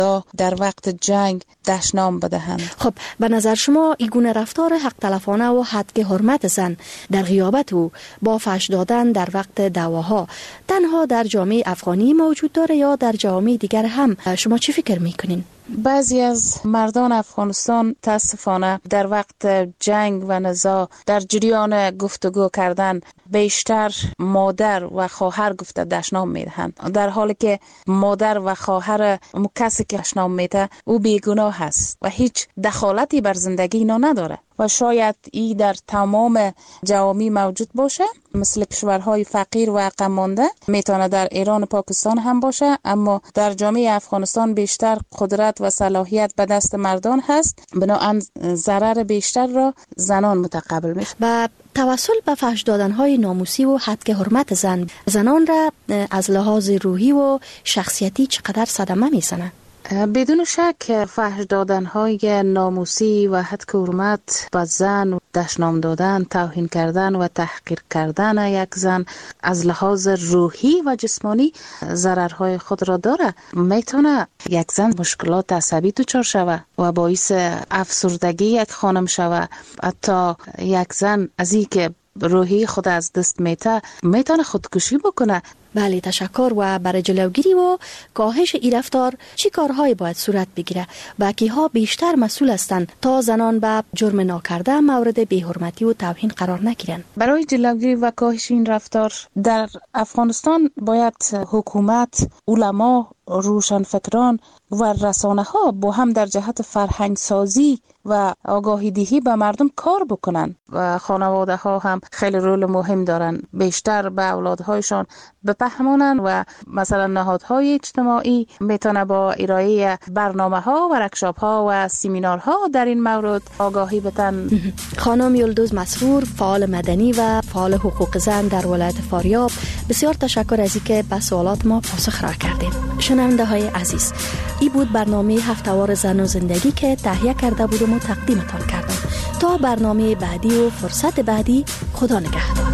در وقت جنگ دشنام بدهند. خب به نظر شما این گونه رفتار حق تلفانه و حد حرمت زن در غیابت او با فحش دادن در وقت دعواها تنها در جامعه افغانی موجود داره یا در جامعه دیگر هم؟ شما چی فکر میکنین؟ بعضی از مردان افغانستان تاسفانه در وقت جنگ و نزاع در جریان گفتگو کردن بیشتر مادر و خواهر گفته دشنام میدهند، در حالی که مادر و خواهر کسی که دشنام میده او بیگناه است و هیچ دخالتی بر زندگی اینا نداره و شاید ای در تمام جوامع موجود باشه، مثل کشورهای فقیر و عقب مانده. میتونه در ایران و پاکستان هم باشه، اما در جامعه افغانستان بیشتر قدرت و صلاحیت به دست مردان هست، بنابراین ضرر بیشتر را زنان متقبل میشه. و توسل به فحش دادن‌های ناموسی و حد حرمت زنان را از لحاظ روحی و شخصیتی چقدر صدمه میزنه؟ بدون شک فحش دادن‌های ناموسی و حد حرمت به زن، دشنام دادن، توهین کردن و تحقیر کردن یک زن از لحاظ روحی و جسمانی ضررهای خود را داره. میتونه یک زن مشکلات عصبی دچار شود و باعث افسردگی یک خانم شود. حتی یک زن از این که روحی خود از دست میتونه خودکشی بکنه. بله، تشکر. و برای جلوگیری و کاهش این رفتار چی کارهایی باید صورت بگیره و کیها بیشتر مسئول هستند تا زنان به جرم ناکرده مورد بی‌حرمتی و توهین قرار نگیرن؟ برای جلوگیری و کاهش این رفتار در افغانستان باید حکومت، علما، روشنفکران و رسانه ها با هم در جهت فرهنگ سازی و آگاهی دهی به مردم کار بکنن و خانواده ها هم خیلی رول مهم دارن، بیشتر به اولادهایشان بفهمونن و مثلا نهادهای اجتماعی میتونه با ارائه برنامه ها و ورکشاپ ها و سیمینار ها در این مورد آگاهی بدن. خانم یلدوز مسرور، فعال مدنی و فعال حقوق زن در ولایت فاریاب، بسیار تشکر از اینکه به سوالات ما پاسخ را کردید. شنونده های عزیز، این بود برنامه هفته‌وار زن و زندگی که تهیه کرده بودم و تقدیمتان کردم. تا برنامه بعدی و فرصت بعدی، خدا نگهدار.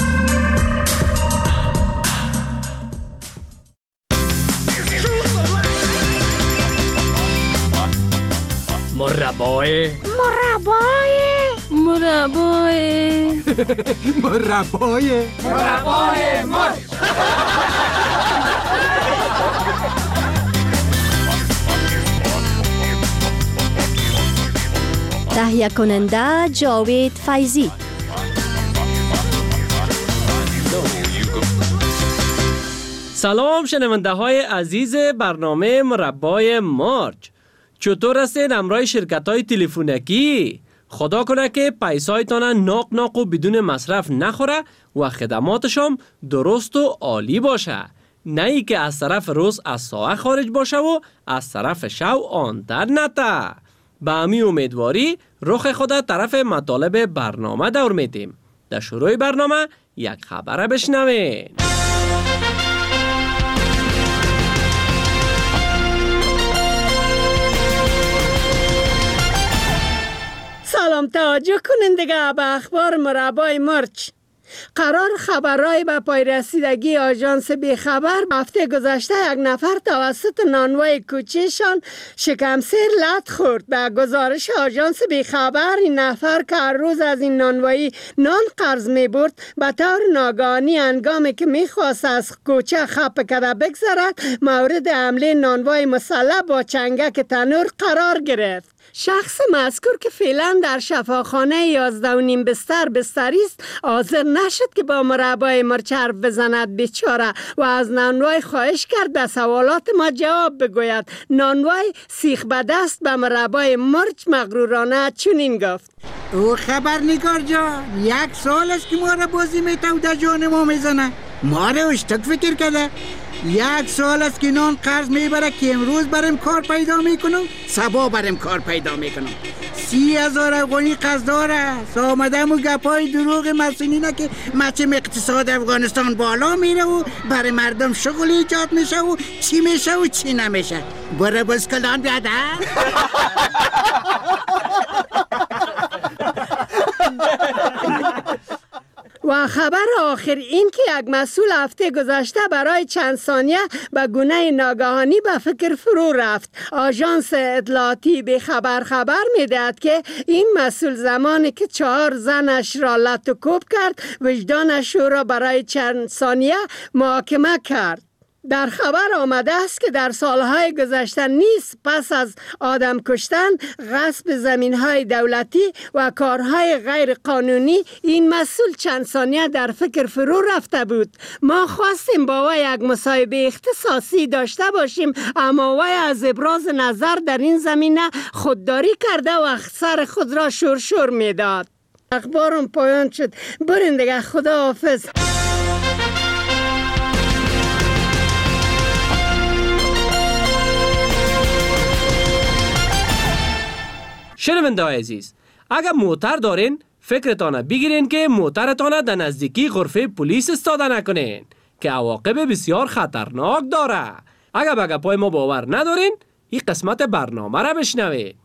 مربای مرچ. تهیه کننده جاوید فیضی. سلام شنونده های عزیز برنامه مربای مارچ. چطور هستین همراه شرکت های تلفنکی؟ خدا کنه که پیسایتان ناق و بدون مصرف نخوره و خدماتشان درست و عالی باشه، نه ای که از طرف روز از ساعه خارج باشه و از طرف شو آن در نته. به امی امیدواری رخ خود طرف مطالب برنامه دور میدیم. در شروع برنامه یک خبر بشنوین. سلام، توجه کنین دیگه به اخبار مربای مرچ. قرار خبرهای به پای رسیدگی آژانس بیخبر هفته گذشته یک نفر توسط نانوای کوچه‌شان شکمسیر لط خورد. به گزارش آژانس بیخبر این نفر که هر روز از این نانوایی نان قرض می برد به طور ناگهانی هنگامی که می خواست از کوچه خپ کده بگذرد مورد حمله نانوای مسلح با چنگک تنور قرار گرفت. شخص مذکور که فعلا در شفاخانه 11.5 بستری است حاضر نشد که با مربای مرچ حرف بزند بیچاره و از نانوای خواهش کرد به سوالات ما جواب بگوید. نانوای سیخ به دست به مربای مرچ مغرورانه چنین گفت: او خبرنگار جان، 1 سال است که ما را بازی میتو در جان ما میزنه، ما را اشتک فکر کرده. 1 سال است که نان قرض میبره که امروز برم کار پیدا میکنم، صبح برم کار پیدا میکنم. 30,000 افغانی قرض داره. آمدم و گپای دروغ مسئولینه که مچم اقتصاد افغانستان بالا میره و برای مردم شغل ایجاد میشه و چی میشه و چی نمیشه. برای بسکلان بیاده. و خبر آخر این که یک مسئول هفته گذشته برای چند ثانیه به گونه ناگهانی به فکر فرو رفت. آژانس اطلاعاتی به خبر میدهد که این مسئول زمانی که 4 زنش را لط و کوب کرد وجدانش را برای چند ثانیه محاکمه کرد. در خبر آمده است که در سالهای گذشته نیز پس از آدم کشتن، غصب زمینهای دولتی و کارهای غیر قانونی این مسئول چند ثانیه در فکر فرو رفته بود. ما خواستیم با وی یک مصاحبه اختصاصی داشته باشیم، اما وی از ابراز نظر در این زمینه خودداری کرده و سر خود را شور میداد. اخبارم پایان شد. برین دیگه، خدا حافظ. شنونده های عزیز، اگر موتر دارین فکرتانه بگیرین که موترتانه در نزدیکی غرفه پلیس استاده نکنین که عواقب بسیار خطرناک داره. اگر به گپای ما باور ندارین این قسمت برنامه را بشنوید.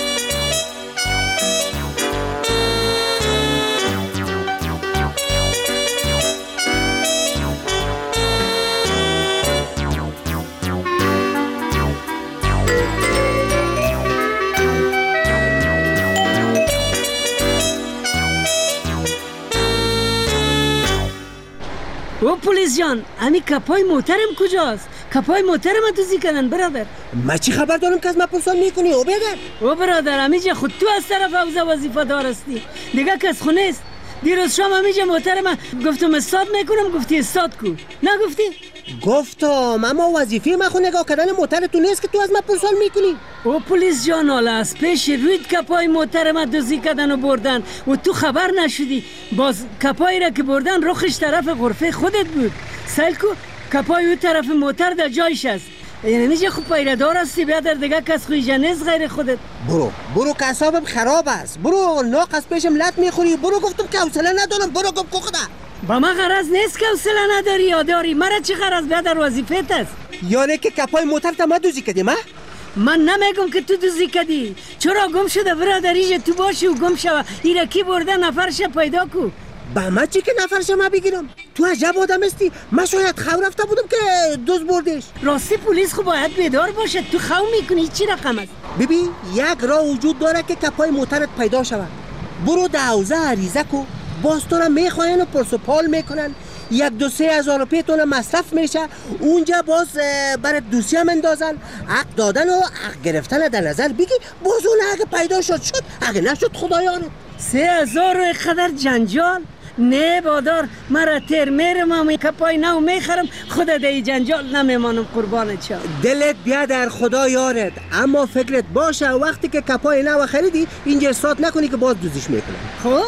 او پلیس جان، امی کپای موترم کجاست؟ کپای موترم دوزی کردن برادر. من چی خبر دارم که از من پرسان میکنی او بیادر؟ او برادر، امیجا خود تو از طرف حوزه وظیفه دار هستی، دیگه کس خونه است. دیروز شام امیجا موترم گفتم استاد میکنم، گفتی استاد کو؟ نگفتی؟ گفتم اما وظیفه من خود نگاه کردن موتر تو نیست که تو از من پرسان میکنی. او پلیس جان، حالا از پیش روید کپای موترم دوزی کردن و بردن و تو خبر نشدی. باز کپایی را که بردن رخش طرف غرفه خودت بود. سیل کو کپای او طرف موتر در جایش است. یعنی میشه خوب پیردار هستی بیادر، دیگه کس خویجه نیست غیر خودت. برو که اعصابم خراب است. برو ناق از پیشم لط میخوری. برو گفتم که حوصله ندارم. برو گم کو خدا. با من غرض نیست که حوصله نداری یا داری. مرا چی غرض بیادر وظیفت است؟ یعنی که کپای موتر تا من دوزی کردی؟ من نمیگم که تو دوزی کردی. چرا گم شده برادریج تو باشی و گم شوه؟ ایره کی برده نفرش پیدا کو. با من چی که نفرش ما بگیرم؟ تو عجب آدم استی. من شاید خو رفته بودم که دوز بردش. راستی پلیس خب باید بیدار باشه. تو خو میکنی چی رقم است؟ ببین یک راه وجود داره که کپای موترت پیدا شود. برو در حوزه عریضه کو، باز تو را میخواین و پرس و پال میکنن. 1-2-3 هزار روپیه تو مصرف میشه. اونجا باز برای دوسیه مندازن. حق دادن و حق گرفتن در نظر بگی. باز اون اگه پیدا شد اگه نشد خدایانه. 3000 رو خدر جنجال؟ نه بادار، مرا تیر میرم و کپای نو میخرم. خدا دی جنجال نمیمانم قربان چا. دلت بیا در خدا یارت، اما فکرت باشه وقتی که کپای نو خریدی اینجا استاد نکنی که باز دوزیش میکنم. خب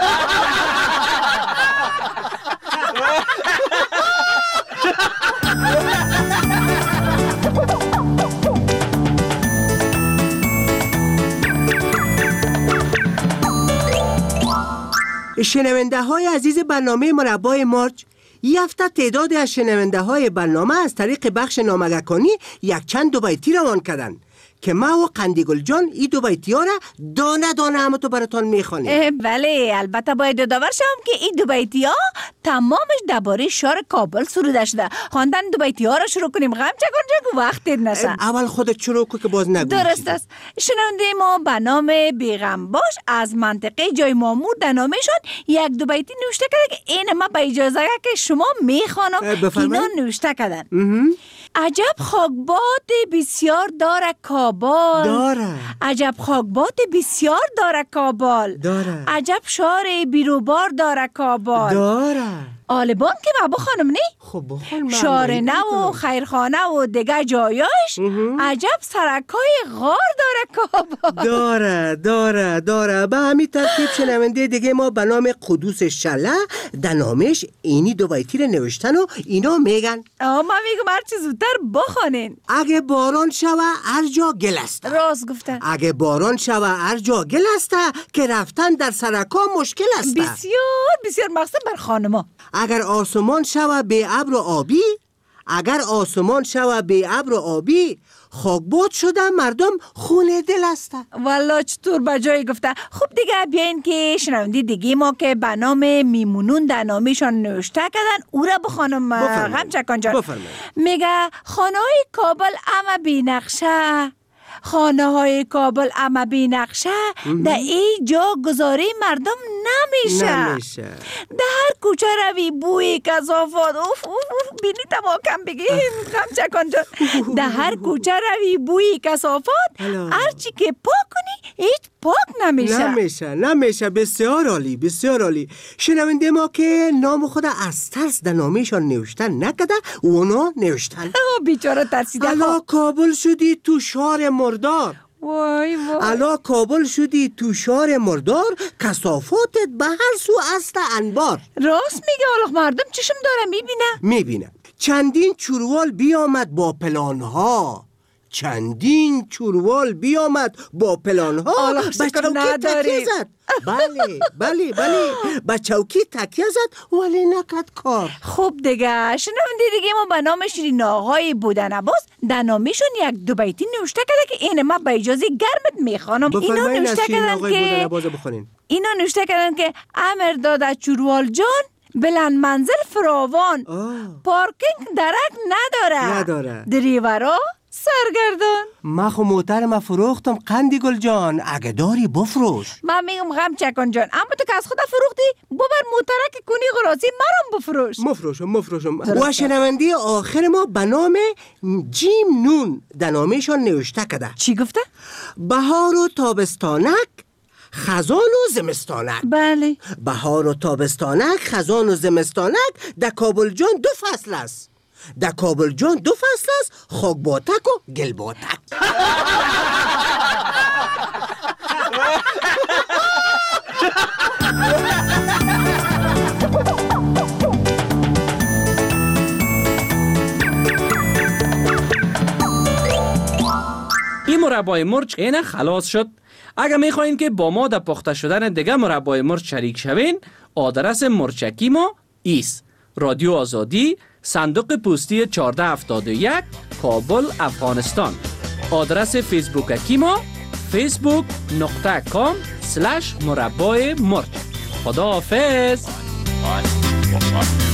شنونده های عزیز برنامه مربای مارچ، یه هفته تعدادی از شنونده های برنامه از طریق بخش نامگکانی یک چند 2 بیتی روان کردن که ما و قندیگل جان این 2 بیتی ها را دانه دانه همه تو براتان میخوانیم. بله، البته باید داور شم که این 2 بیتی ها تمامش درباره شهر کابل سروده شده. خواندن 2 بیتی ها را شروع کنیم. غم چکن وقت نشه. اول خودت شروع کن که باز نگو. درست است. شنونده ما به نام بیغم باش از منطقه جای مامور در نامشان 1-2 بیتی نوشته کرده که این ما به اجازه که شما میخوانم. اینا نوشته کردن. عجب خاکباد بسیار داره کابل. داره. عجب خاکباد بسیار داره کابل. داره. عجب شهر بیروبار داره کابل. داره. آلبان که بابا خانم نی؟ خب بخون شهر نو و خیرخانه و دیگه جایاش عجب سرکای غار داره کابل. داره. به همین ترتیب شنونده دیگه ما به نام قدوس شله در نامش اینی 2 بیتی رو نوشتن و اینا میگن. من میگم هر چی زودتر بخونین. اگه باران شوه هر جا گل است. راست گفتن. اگه باران شوه هر جا گل است که رفتن در سرکا مشکل است. بسیار مقصد بر خانما. اگر آسمان شوه به ابر و آبی، اگر آسمان شوه به ابر و آبی، خاکباد شده مردم خونه دل است. والله چطور بجای گفته. خب دیگه بیاین که شنوندی دیگه ما که به نام میمونون در نامیشان نوشته کردن او را بخوانم. غمچکان جان میگه خانه های کابل اما بی نقشه، خانه های کابل اما بی نقشه در ای جا گذاری مردم نمیشه. در هر کوچه روی بوی کثافات بینی تماکم بگیم غمچکان جان. در هر کوچه روی بوی کثافات هرچی که پاک کنی هیچ پاک نمیشه. بسیار عالی، بسیار عالی. شنونده ما که نام خود از ترس در نامیشان نوشتن نکده اونا نوشتن. بیچاره ترسیده. الا کابل شدی تو شهر مردار. وای الا کابل شدی تو شهر مردار، کثافاتت به هر سو است انبار. راست میگه. حالا مردم چشم داره میبینه. چندین چوروال بیامد با پلانها، چندین چوروال بیامد با پلانها. به چوکی تکیه زد. بله به چوکی تکیه زد ولی نکرد کار. خب دیگه شنوندی دیگه ما به نام شیرین آقای بودن عباس در نامیشون یک دو بیتی نوشته کرده که این ما به اجازه گرمت میخوانم. اینا نوشته کردن که امر داده چوروال جان بلند منزل فراوان، پارکینگ درک نداره. دریورا سرگردان. ما خو موترم فروختم قندی گل جان، اگه داری بفروش. من میگم غمچکان جان اما تو که از خدا فروختی ببر موترک کنی غراسی مرم بفروش. مفروشم. و شنوندی آخر ما به نام جیم نون در نامشان نوشته کده. چی گفته؟ بهار و تابستانک، خزان و زمستانک. بله. بهار و تابستانک، خزان و زمستانک در کابل جان دو فصل است. در کابل جان دو فصل است، خاکباتک و گلباتک. این مربای مرچ اینه خلاص شد. اگر میخواین که با ما در پخته شدن دیگه مربای مرچ شریک شوین، آدرس مرچکی ما ایست: رادیو آزادی، صندوق پستی 1471، کابل، افغانستان. آدرس فیسبوکی ما facebook.com/مربای مرچ. خدا حافظ.